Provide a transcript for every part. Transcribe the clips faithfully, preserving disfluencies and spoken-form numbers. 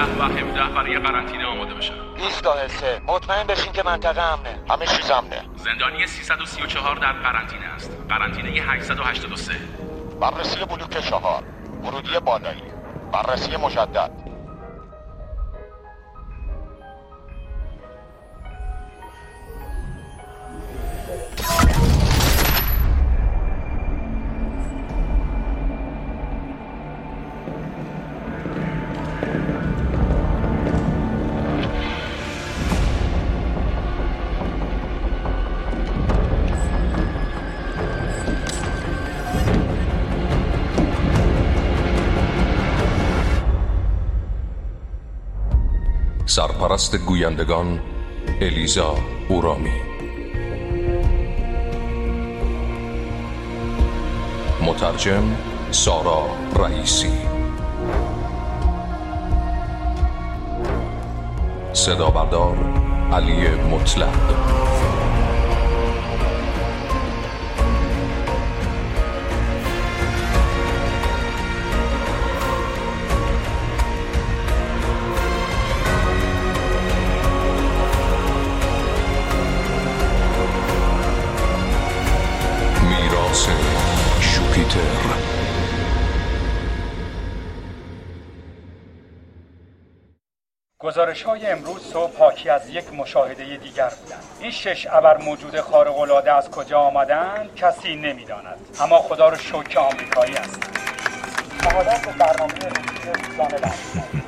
و هفده برای قرنطینه آماده بشن. ایستگاه سه مطمئن بشین که منطقه امنه. همه چیز امنه. زندانی سیصد و سی و چهار در قرنطینه است. قرنطینه هشتصد و هشتاد و سه. بررسی بلوک چهار. ورودی بالایی. بررسی مجدد. سرپرست گویندگان الیزا اورامی، مترجم سارا رئیسی، صدا بردار علی مطلق، گزارش‌های امروز صبح حاکی از یک مشاهده دیگر بودند. این شش ابر موجود خارق‌العاده از کجا آمدند کسی نمی‌داند، اما خدا رو شکر آمریکایی هستند. شهادت برنامه روزی روزانه برمی‌گردد.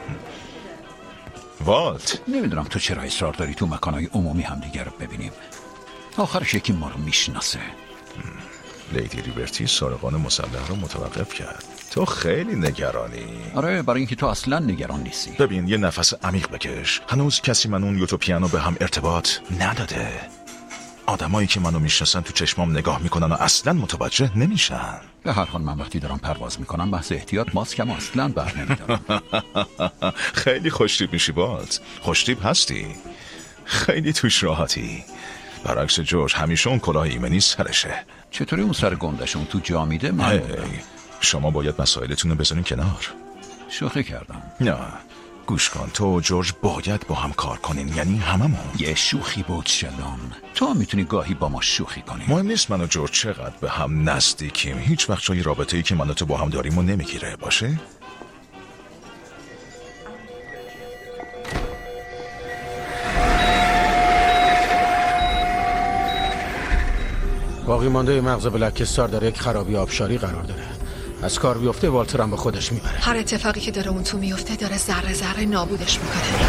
والت، نمیدونم تو چرا اصرار داری تو مکانهای عمومی هم دیگر رو ببینیم. آخرش یکی ما رو میشناسه. لیدی ریبرتی سارقان مسلح رو متوقف کرد. تو خیلی نگرانی. آره، برای اینکه تو اصلا نگران نیستی. ببین، یه نفس عمیق بکش. هنوز کسی من اون یوتوپیانو به هم ارتباط نداده. آدمایی که منو میشناسن تو چشمام نگاه میکنن و اصلا متوجه نمیشن. به هر حال من وقتی دارم پرواز میکنم بحث احتیاط ماسکم اصلا بر نمیدارم. خیلی خوشتیپ میشی بالت. خوشتیپ هستی. خیلی توش راحتی. برعکس جورج همیشه اون کلاه ایمنی سرشه. چطوری اون سر گندشون تو جا میده؟ من هی. شما باید مسائلتون رو بذارین کنار. شوخی کردم. نه، گوش کن، تو و جورج باید با هم کار کنین، یعنی هممون. یه شوخی بود شلون. تو میتونی گاهی با ما شوخی کنی. مهم نیست من و جورج چقدر به هم نزدیکیم. هیچ وقت جای رابطه‌ای که من و تو با هم داریم و نمیگیره، باشه؟ باقی مانده مغز بلک استار در یک خرابی آبشاری قرار داره. از کار بیفته والتر هم به خودش میبره. هر اتفاقی که داره اون تو میفته داره ذره ذره نابودش میکنه.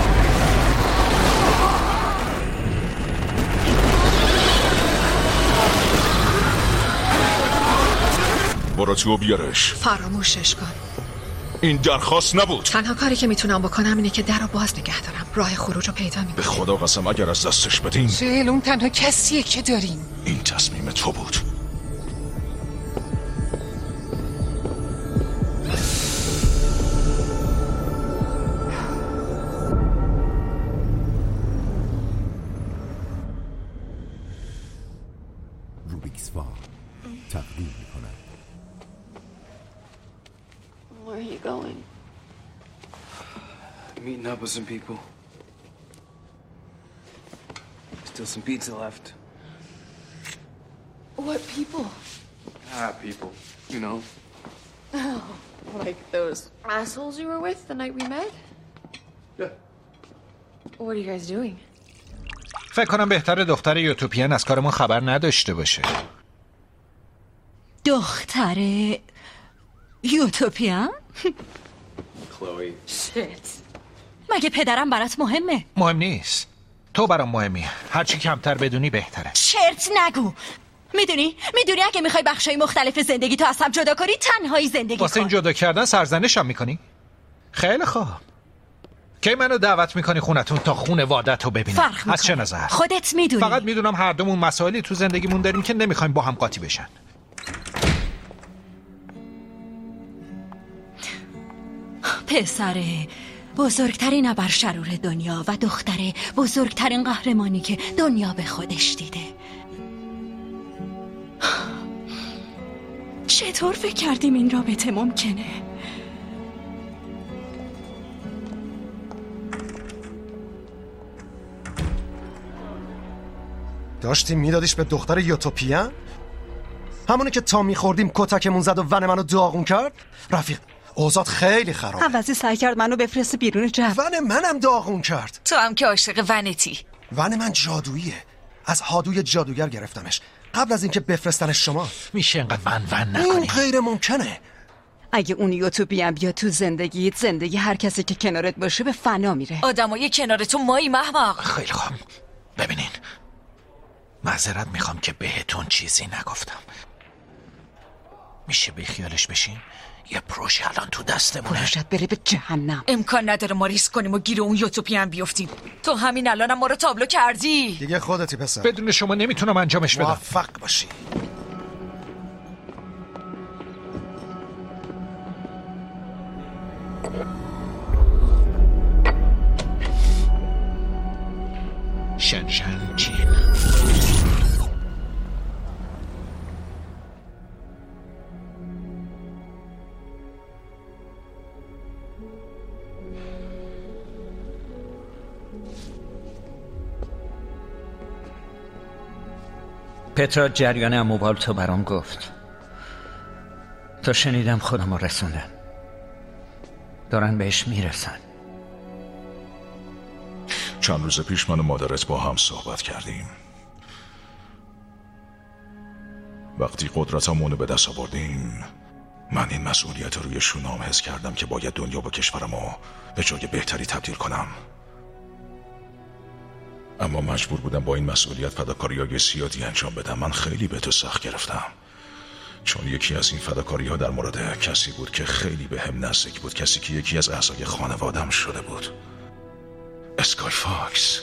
برو تو بیارش. فراموشش کن. این درخواست نبود. تنها کاری که میتونم بکنم اینه که در رو باز نگه دارم. راه خروج رو پیدا میکنم. به خدا قسم اگر از دستش بدین. شیل اون تنها کسیه که داریم. این تصمیم تو بود. روبیکس وار تقدیم میکنند. Where are you going? Meeting up with some people. Still some pizza left. What people? Ah, people. You know. Oh, like those assholes you were with the night we met? Yeah. What are you guys doing? فکر کنم بهتره دختر یوتوپیان از کارمون خبر نداشته باشه. دختر یوتوپیان؟ Chloe. Shit. مگه پدرم برات مهمه؟ مهم نیست. تو برام مهمی. هرچی کمتر بدونی بهتره. شرط نگو. میدونی؟ میدونی اگه میخوای بخشای مختلف زندگی تو از هم جدا کنی تنهایی زندگی کن. واسه این جدا کردن سرزنشم میکنی؟ خیلی خوب. کی منو دعوت میکنی خونتون تا خونه وادت رو ببینم؟ فرق میکنه. از چه نظر؟ خودت میدونی. فقط میدونم هر دومون مسائلی تو زندگیمون داریم که نمیخوایم با هم قاطی بشن. پسر بزرگترین ابرشرور دنیا و دختر بزرگترین قهرمانی که دنیا به خودش دیده. چطور فکر کردیم این رابطه ممکنه؟ داشتی میدادیش به دختر یوتوپیان؟ همونی که تا میخوردیم کتکمون زد و ون منو داغون کرد؟ رفیق اوضاع خیلی خرابه. عوضی سعی کرد منو بفرسته بیرون جو. ون منم داغون کرد. تو هم که عاشق ونتی. ون من جادوییه، از هادوی جادوگر گرفتمش قبل از اینکه بفرستنش شما. میشه اینقدر ون ون نکنی؟ این غیر ممکنه. اگه اون یوتوپیان بیاد تو زندگیت، زندگی هر کسی که کنارت باشه به فنا میره. آدمای کنار تو مایی محمق. خیلی خوب، ببینین معذرت میخوام که بهتون چیزی نگفتم. میشه بیخیالش بشین؟ یه پروژه الان تو دستمونه. پروژت بره به جهنم. امکان نداره ما ریسک کنیم و گیر اون یوتوپیان بیفتیم. تو همین الانم ما رو تابلو کردی. دیگه خودتی پسر. بدون شما نمیتونم انجامش بدم. موفق باشی. شن شن چین. پترا جریان اموال تو برام گفت. تا شنیدم خودم رو رسوندن. دارن بهش میرسن. چند روز پیش من و مادرت با هم صحبت کردیم. وقتی قدرتمون رو به دست آوردیم، من این مسئولیت رو روی شونام حس کردم که باید دنیا با کشورمو به جای بهتری تبدیل کنم. اما مجبور بودم با این مسئولیت فداکاری‌های زیادی انجام بدم. من خیلی به تو سخت گرفتم، چون یکی از این فداکاری‌ها در مورد کسی بود که خیلی به هم نزدیک بود، کسی که یکی از اعضای خانواده‌ام شده بود. اسکای فاکس.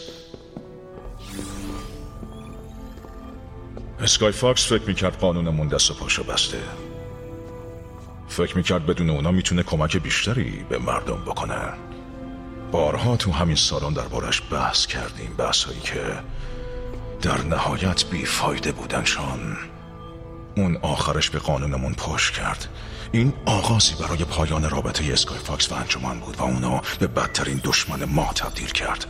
اسکای فاکس فکر میکرد قانونمون دست و پاشو بسته. فکر میکرد بدون اونا میتونه کمک بیشتری به مردم بکنه. بارها تو همین سالن دربارش بحث کردیم، بحثایی که در نهایت بیفایده بودن، چون اون آخرش به قانونمون پشت کرد. این آغازی برای پایان رابطه اسکای فاکس و انجمن بود و اونو به بدترین دشمن ما تبدیل کرد.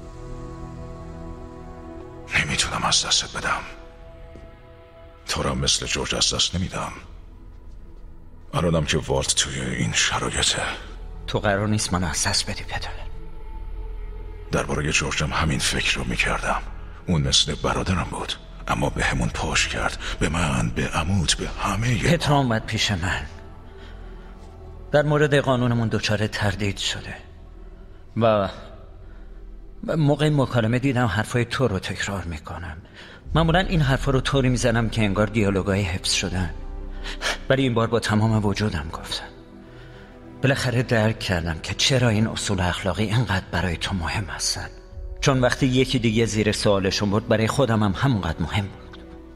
نمیتونم از دستت بدم. تو را مثل جورج از دست نمیدم. الانم که والت توی این شرایطه. تو قرار نیست من از دست بدی پدر. درباره جورجم همین فکر رو میکردم. اون مثل برادرم بود، اما به همون پشت کرد. به من، به عموت، به همه. پترا اومد پیش من. در مورد قانونمون دچار تردید شده و موقع مکالمه دیدم حرفای تو رو تکرار میکنم. معمولا این حرفا رو طوری میزنم که انگار دیالوگای حفظ شدن، ولی این بار با تمام وجودم گفتم. بالاخره درک کردم که چرا این اصول اخلاقی اینقدر برای تو مهم هستن. چون وقتی یکی دیگه زیر سوالشون بود، برای خودم هم همونقدر مهم بود.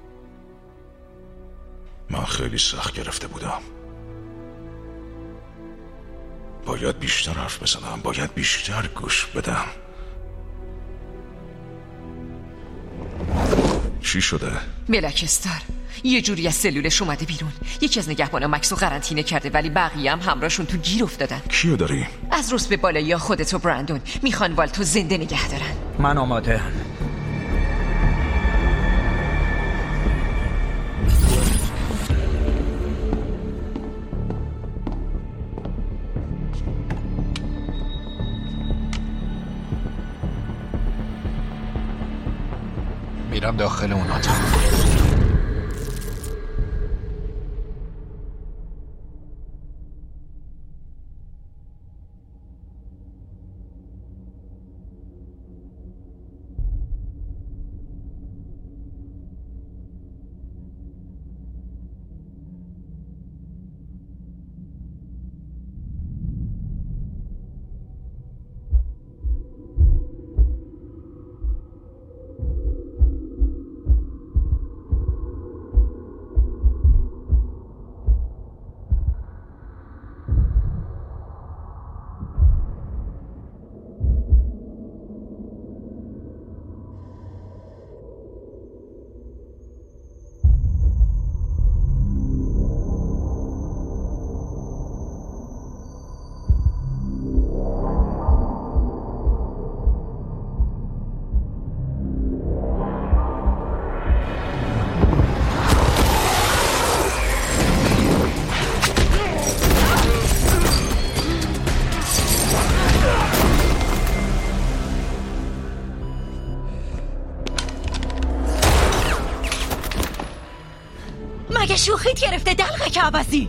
من خیلی سخت گرفته بودم. باید بیشتر حرف بزنم، باید بیشتر گوش بدم. چی شده؟ ملکستر یه جوری از سلولش اومده بیرون. یکی از نگهبانا مکس رو قرنطینه کرده، ولی بقیه هم همراهشون تو گیر افتادن. کیو داری؟ از روز به بالا یا خودت و برندون میخوان والتو زنده نگه دارن. من آماده هم. میرم داخل اون اتاق. مگه شوخیت گرفته دلقه که عوضی؟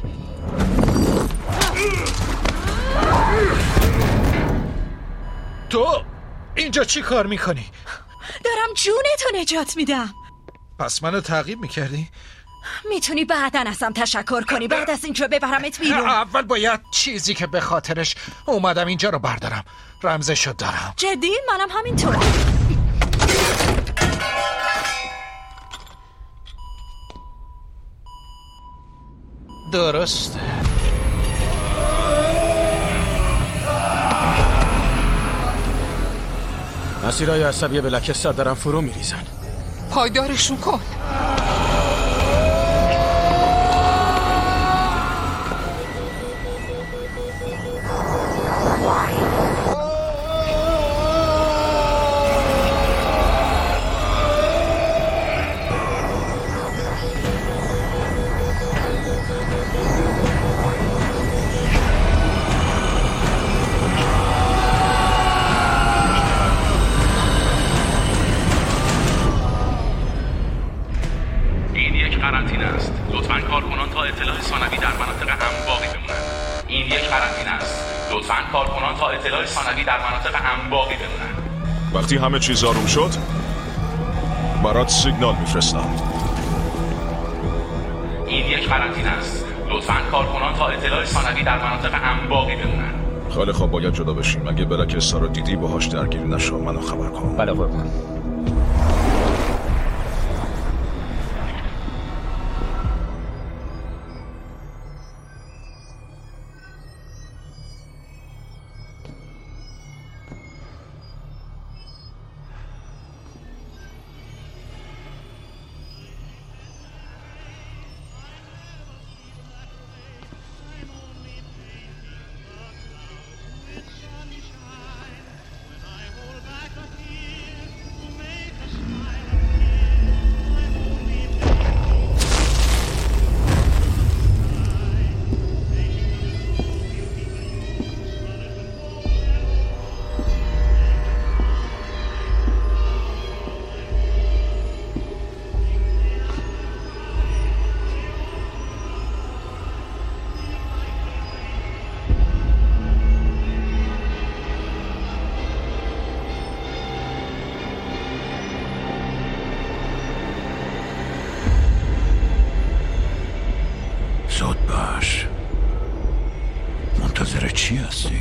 تو اینجا چی کار میکنی؟ دارم جونتو نجات میدم. پس منو تعقیب میکردی؟ میتونی بعداً ازم تشکر کنی بعد از اینجا ببرمت بیرون. اول باید چیزی که به خاطرش اومدم اینجا رو بردارم. رمزشو دارم. جدی؟ منم همینطور. درسته. مسیرهای عصبی بلکستر دارن فرو میریزن. پایدارشون کن. وقتی همه چیز آروم شد برات سیگنال میفرستم. این یک قرنطینه است. لطفاً کارکنان تا اطلاع ثانوی در مناطق امن باقی بمونن. خیلی خوب، باید جدا بشیم. اگه بلکستر رو دیدی باهاش درگیر نشو، منو خبر کن. بله قربان. زود باش. منتظر چی هستی؟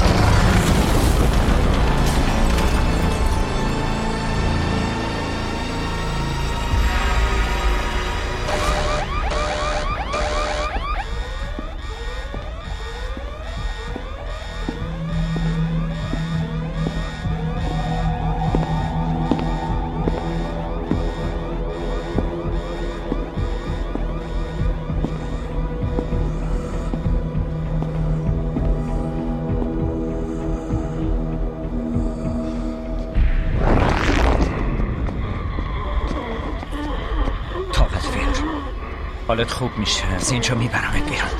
حالت خوب میشه، از اینجا میبرمت بیرون.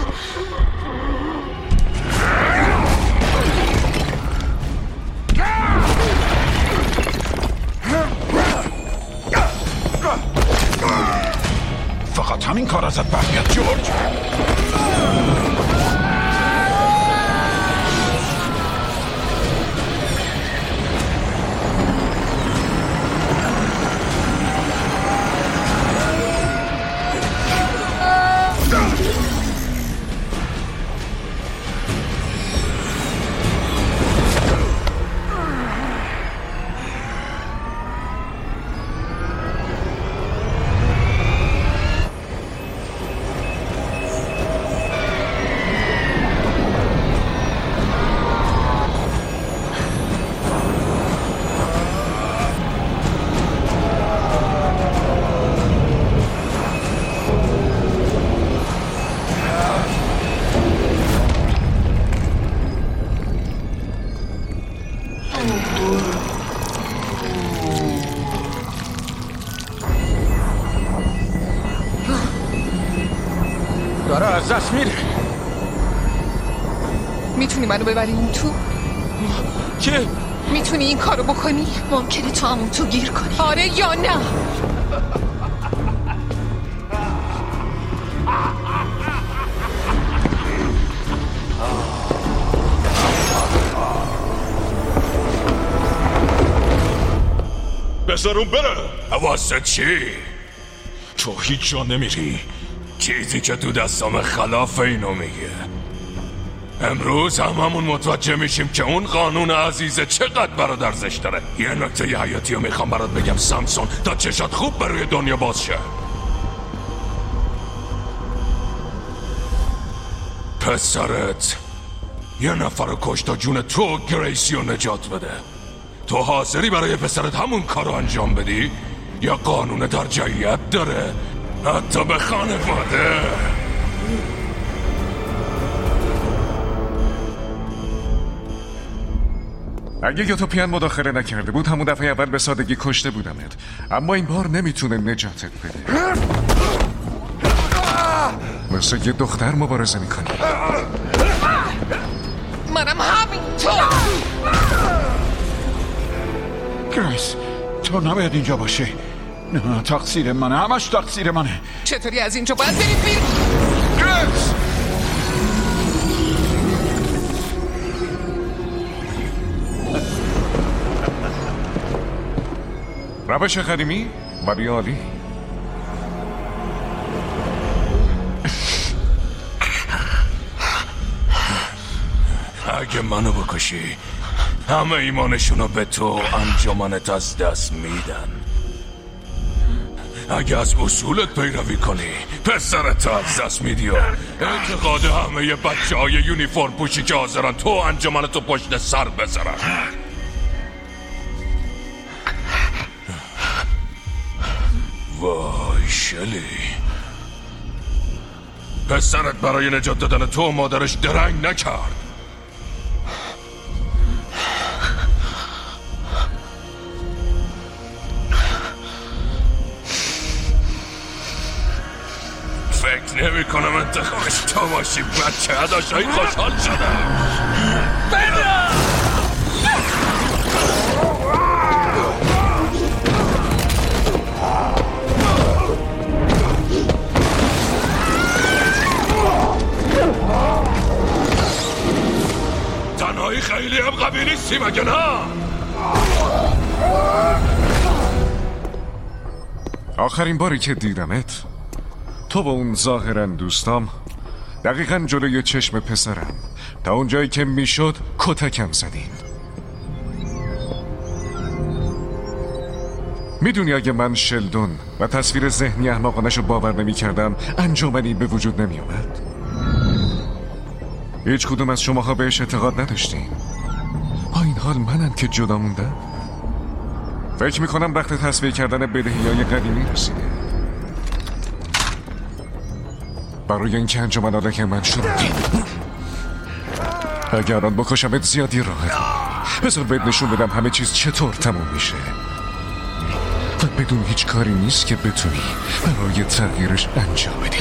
فقط همین کار ازت برمیاد جورج. داره از دست میره. میتونی منو ببری اون تو؟ چه؟ میتونی این کارو بکنی؟ ممکنه تو همون تو گیر کنی. آره یا نه؟ بذارون بره. واسه چی؟ تو هیچ جا نمیری. چیزی که تو دستام خلاف اینو میگه. امروز هممون متوجه میشیم که اون قانون عزیزه چقدر برات ارزش داره. یه نکته ی حیاتی رو میخوام برات بگم سامسون، تا چشات خوب بر روی دنیا باز شه. پسرت یه نفر رو کشت تا جون تو گریسی رو نجات بده. تو حاضری برای پسرت همون کار رو انجام بدی؟ یا قانون ترجیحیت داره؟ حتی به خانواده. اگه یوتوپیان مداخله نکرده بود همون دفعه اول به سادگی کشته بودمت، اما این بار نمیتونه نجاتت بده. مثل یه دختر مبارزه میکنی. منم همینطور. گریس تو نباید اینجا باشی. نه تقصیر منه، همش تقصیر منه. چطوری از اینجا باید بریم بیرون؟ گریس روش قدیمی ولی عالی. اگه منو بکشی همه ایمانشونو به تو انجمنت از دست میدن. اگه از اصولت پیروی کنی پسرت از دست میدی و اعتقاد همه بچه های یونیفرم پوشی که حاضرن تو انجمنتو پشت سر بذارن. وای شلی، پسرت برای نجات دادن تو و مادرش درنگ نکرد. فکر نمی کنم انتخابش تو باشی بچه عداشایی خوشحال شدم. برم تنهایی خیلی هم قوی نیستی مگه نه؟ آخرین باری که دیدمت تو با اون ظاهرا دوستام دقیقا جلوی چشم پسرم تا اونجایی که میشد کتکم زدین. میدونی اگه من شلدون و تصویر ذهنی احمقانش رو باور نمی کردم انجمنی به وجود نمی اومد. هیچ کدوم از شماها بهش اعتقاد نداشتین. با این حال منم که جدا موندم. فکر میکنم وقت تصفیه کردن بدهی‌های قدیمی رسیده. برای اینکه انجمن آلک من شد اگر الان بکشمت زیادی راحت. بذار بهت نشون بدم همه چیز چطور تموم میشه و بدون هیچ کاری نیست که بتونی برای تغییرش انجام بدی.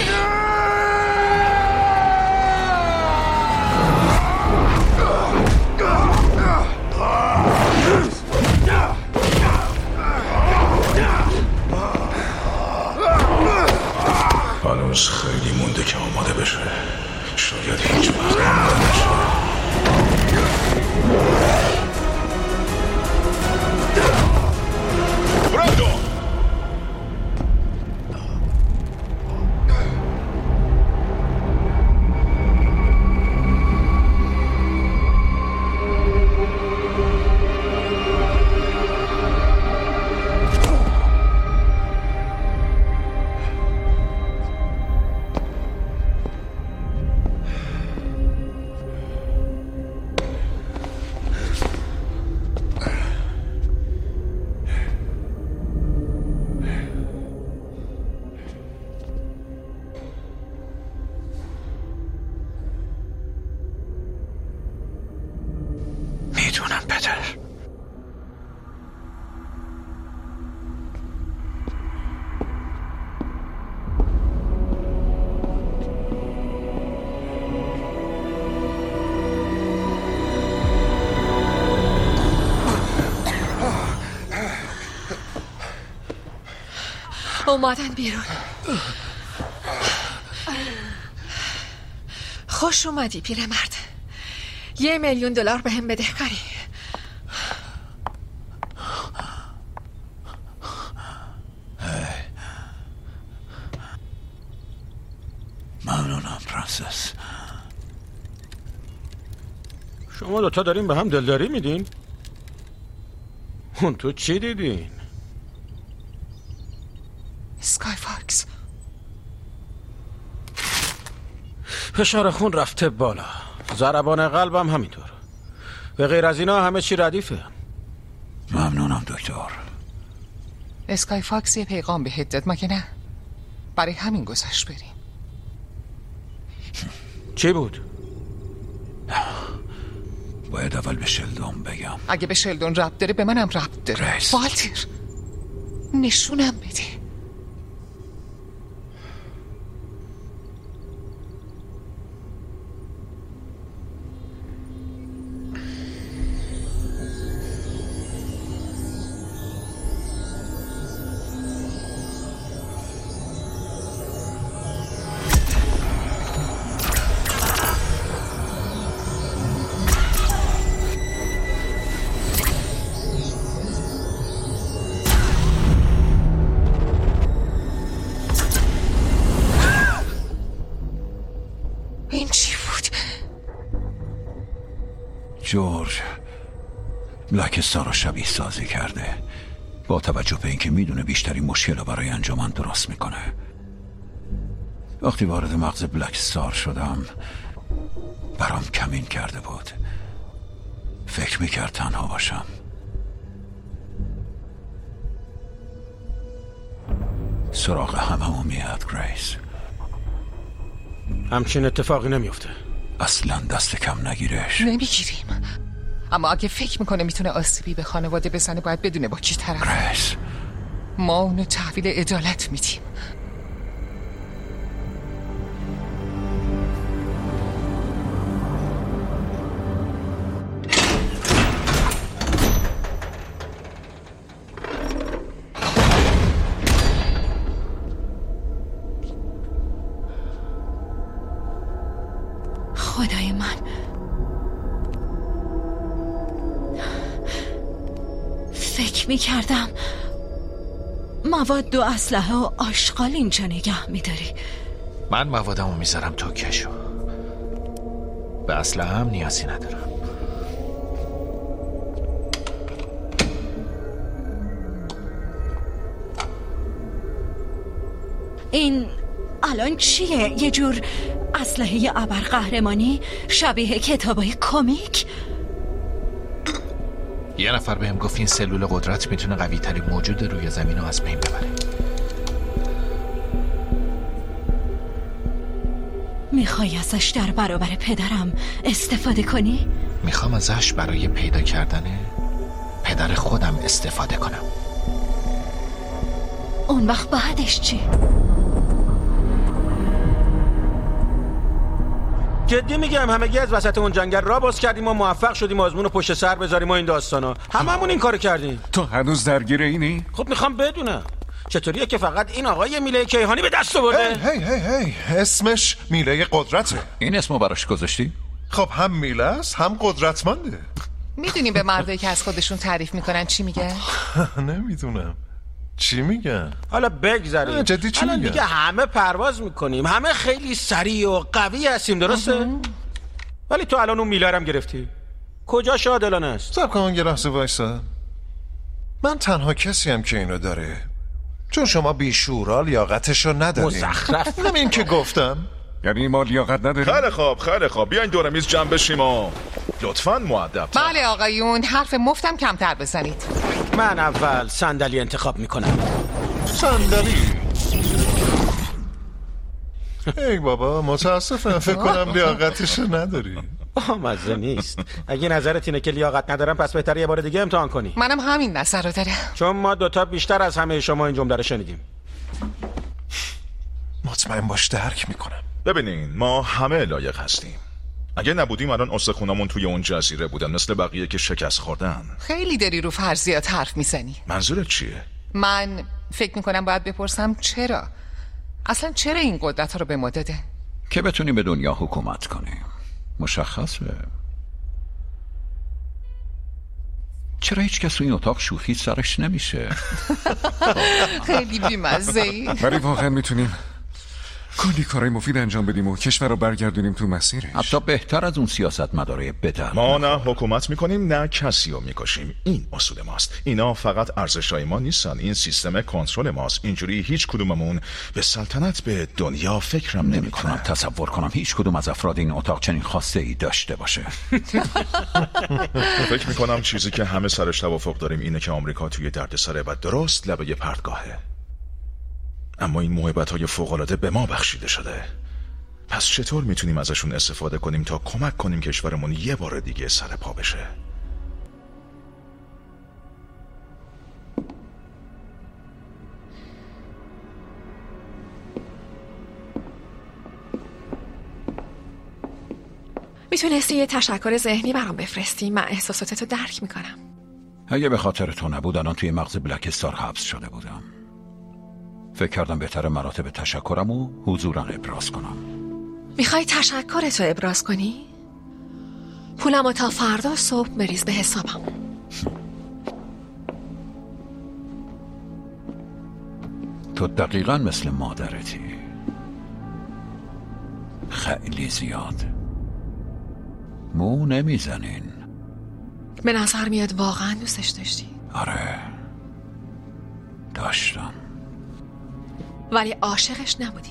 هنوز خیلی مونده که آماده بشه. شاید هیچ وقت آماده نشه. برادو میدونم پدر. اومدن بیرون. خوش اومدی پیرمرد. یه میلیون دلار به هم بدهکاری. ممنونم پرنسس. شما دوتا دارین به هم دلداری میدین؟ اون تو چی دیدین؟ اسکای فاکس. فشار خون رفته بالا، ضربان قلبم همینطور. به غیر از اینا همه چی ردیفه. ممنونم دکتر. اسکای فاکس یه پیغام بهت داد مگه نه؟ برای همین گذشت بریم. چی بود؟ باید اول به شلدون بگم. اگه به شلدون ربط داره به منم ربط داره. ریس. والتر نشونم بده. جورج بلک استار رو شبیه سازی کرده، با توجه به اینکه میدونه بیشترین مشکل رو برای انجمن درست میکنه. وقتی وارد مغز بلک استار شدم برام کمین کرده بود. فکر میکرد تنها باشم. سراغ هممون میاد گریس. همچین اتفاقی نمیفته. اصلا دست کم نگیرش. نمیگیریم، اما اگه فکر میکنه میتونه آسیبی به خانواده بزنه باید بدونه با کی طرف. گریس ما اونو تحویل عدالت میدیم. خدای من، فکر می کردم مواد و اسلحه و آشغال اینجا نگه می داری. من موادمو میذارم تو کشو. به اسلحه هم نیازی ندارم. این الان چیه؟ یه جور اسلحه ابرقهرمانی شبیه کتابای کمیک؟ یه نفر بهم گفت این سلول قدرت میتونه قوی ترین موجود روی زمین رو از بین ببره. میخوای ازش در برابر پدرم استفاده کنی؟ میخوام ازش برای پیدا کردن پدر خودم استفاده کنم. اون وقت بعدش چی؟ جدی میگم همگی از وسط اون جنگل را باز کردیم و موفق شدیم آزمون رو پشت سر بذاریم و این داستانا. هممون این کارو کردیم. تو هنوز درگیر اینی؟ خب میخوام بدونم چطوریه که فقط این آقای میله کیهانی به دست آورده؟ هی هی هی هی اسمش میله قدرته. این اسمو براش گذاشتی؟ خب هم میله است هم قدرتمنده. میدونی به مردایی که از خودشون تعریف میکنن چی میگن؟ نمیدونم چی میگن. حالا بگذاریم. جدی چی الان میگن؟ دیگه همه پرواز میکنیم، همه خیلی سریع و قوی هستیم، درسته؟ ولی تو الان اون میلارم گرفتی. کجا عادلانه است؟ صبر کن یه لحظه وایسا. من تنها کسی هم که اینو داره، چون شما بیشورا لیاقتشو ندارین. مزخرف. اینم این که گفتم. یعنی ما لیاقت نداریم؟ خیلی خوب خیلی خوب بیاین دور میز جمع بشیم و لطفاً مؤدب. بله آقایون، حرف مفتم کمتر بزنید. من اول صندلی انتخاب میکنم. صندلی؟ ای بابا متاسفم، فکر کنم لیاقتشو نداری. مزه نیست. اگه نظرت اینه که لیاقت ندارم پس بهتره یه بار دیگه امتحان کنی. منم همین نظر رو دارم، چون ما دوتا بیشتر از همه شما این جمله رو شنیدیم. مطمئن باش درک میکنم. ببینین ما همه لایق هستیم. اگه نبودیم الان استخونامون توی اون جزیره بودن مثل بقیه که شکست خوردن. خیلی داری رو فرضیات حرف میزنی. منظورت چیه؟ من فکر میکنم باید بپرسم چرا اصلا چرا این قدرت ها رو به ما داده؟ که بتونیم به دنیا حکومت کنیم. مشخصه. چرا هیچ کس تو این اتاق شوخی سرش نمیشه؟ خیلی بیمزه ای. ولی واقعا میتونیم کلی کارهای مفید انجام بدیم و کشور رو برگردونیم تو مسیرش. حتی بهتر از اون سیاست مداره بدر. ما نه حکومت میکنیم نه کسی رو میکشیم. این اصول ماست. اینا فقط ارزشای ما نیستن، این سیستم کنترل ماست. اینجوری هیچ کدوممون به سلطنت به دنیا فکرم نمیکنم. تصور کنم هیچ کدوم از افراد این اتاق چنین خواسته ای داشته باشه. فکر میکنم چیزی که همه سرش توافق داریم اینه که آمریکا توی دردسره و درست لبه پرتگاهه. اما این موهبت‌های فوق‌العاده به ما بخشیده شده. پس چطور میتونیم ازشون استفاده کنیم تا کمک کنیم کشورمون یه بار دیگه سر پا بشه؟ میتونستی یه تشکر ذهنی برام بفرستی؟ من احساساتتو درک میکنم. اگه به خاطر تو نبود الان توی مغز بلک استار حبس شده بودم. فکر کردم بهتر مراتب تشکرم و حضورا ابراز کنم. میخوای تشکرتو ابراز کنی؟ پولمو تا فردا صبح بریز به حسابم. تو دقیقا مثل مادرتی، خیلی زیاد مو نمیزنین. به نظر میاد واقعا دوستش داشتی. آره داشتم، ولی عاشقش نبودی،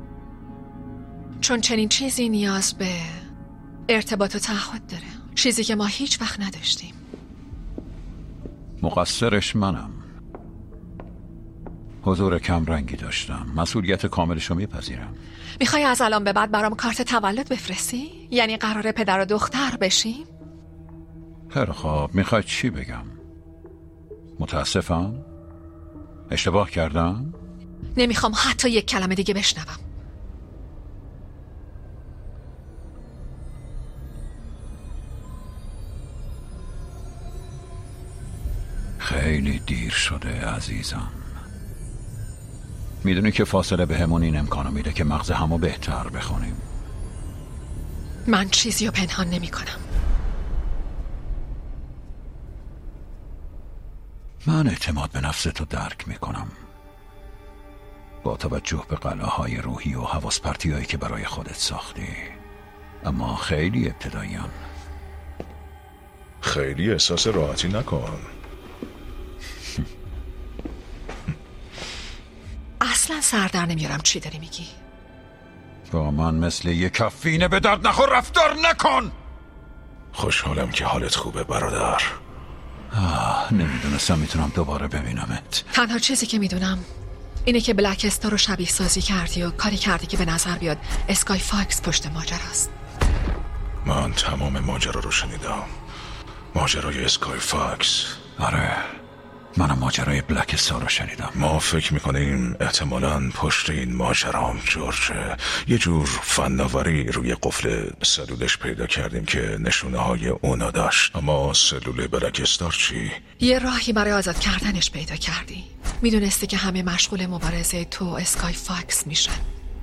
چون چنین چیزی نیاز به ارتباط و تعهد داره، چیزی که ما هیچ وقت نداشتیم. مقصرش منم. حضور کم رنگی داشتم. مسئولیت کاملشو میپذیرم. میخوای از الان به بعد برام کارت تولد بفرستی؟ یعنی قراره پدر و دختر بشیم؟ خیلی خوب، میخوای چی بگم؟ متاسفم؟ اشتباه کردم؟ نمیخوام حتی یک کلمه دیگه بشنوم. خیلی دیر شده عزیزم. میدونی که فاصله به همون این امکانو میده که مغز همو بهتر بخونیم. من چیزی رو پنهان نمی کنم. من اعتماد به نفستو درک میکنم، با توجه به قلعه‌های روحی و حواس پرتی‌هایی که برای خودت ساختی، اما خیلی ابتداییان. خیلی احساس راحتی نکن. اصلا سر در نمیارم چی داری میگی. با من مثل یه کفینه به درد نخور رفتار نکن. خوشحالم که حالت خوبه برادر. آه، نمیدونستم میتونم دوباره ببینمت. تنها چیزی که میدونم اینه که بلک استار رو شبیه سازی کردی و کاری کردی که به نظر بیاد اسکای فاکس پشت ماجراست. من تمام ماجرا رو شنیدم. ماجرای اسکای فاکس. آره، منم ماجرای بلک استار رو شنیدم. ما فکر میکنیم احتمالاً پشت این ماجرام جورجه. یه جور فناوری روی قفل سلولش پیدا کردیم که نشونه های اونا داشت. اما سلول بلک استار چی؟ یه راهی برای آزاد کردنش پیدا کردی. میدونستی که همه مشغول مبارزه تو اسکای فاکس میشن،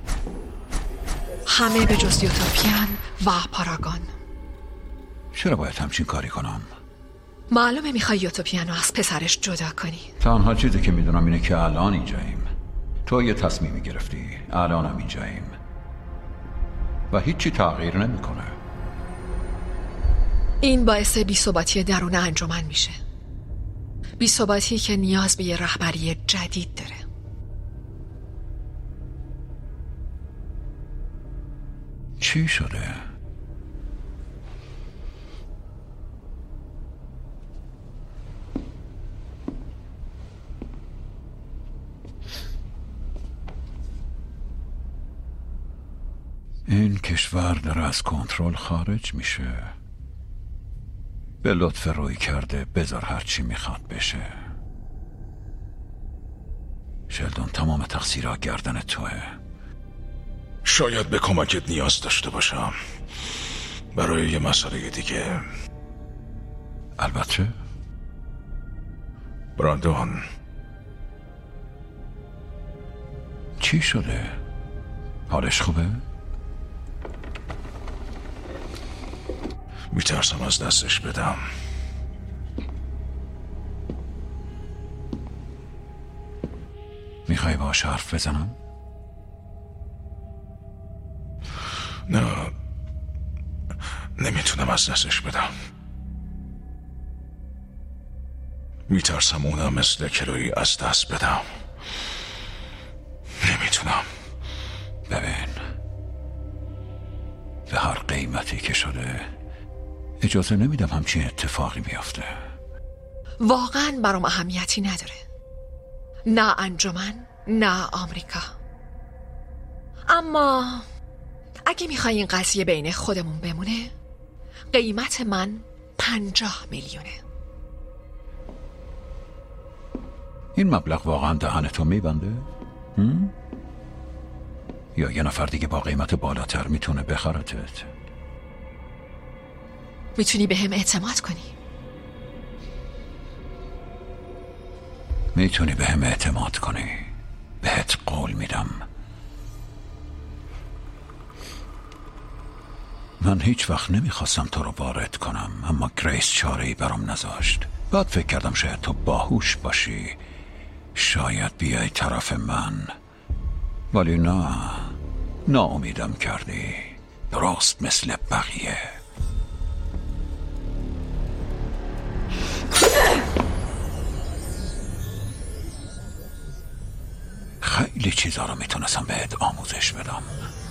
همه به جز یوتوپیان و پاراگون. چرا باید همچین کاری کنم؟ معلومه میخوای یوتوپیان رو از پسرش جدا کنی. تنها چیزی که میدونم اینه که الان اینجاییم. تو یه تصمیمی گرفتی، الانم اینجاییم و هیچی تغییر نمیکنه. این باعث بی‌ثباتی درون انجمن میشه، بی‌ثباتی که نیاز به یه رهبری جدید داره. چی شده؟ این کشور داره از کنترل خارج میشه. به لطف روی کرده بذار هرچی میخواد بشه. شلدون تمام تقصیرها گردن توه. شاید به کمکت نیاز داشته باشم برای یه مسئله دیگه. البته. براندون، چی شده؟ حالش خوبه؟ میترسم از دستش بدم. میخوای باهاش حرف بزنم؟ نه نمیتونم از دستش بدم. میترسم اونم مثل کلوی از دست بدم. نمیتونم. ببین، به هر قیمتی که شده اجازه نمیدم همچین اتفاقی بیفته. واقعا برام اهمیتی نداره، نه انجمن نه آمریکا. اما اگه میخوای این قضیه بین خودمون بمونه، قیمت من پنجاه میلیونه. این مبلغ واقعا دهنتو میبنده؟ هم؟ یا یه نفر دیگه با قیمت بالاتر میتونه بخرتت؟ میتونی به هم اعتماد کنی؟ میتونی به هم اعتماد کنی. بهت قول میدم. من هیچ وقت نمیخواستم تو رو وارد کنم، اما گریس چاره‌ای برام نذاشت. بعد فکر کردم شاید تو باهوش باشی، شاید بیای طرف من، ولی نه، ناامیدم کردی، درست مثل بقیه. خیلی چیزا رو میتونستم بهت آموزش بدم،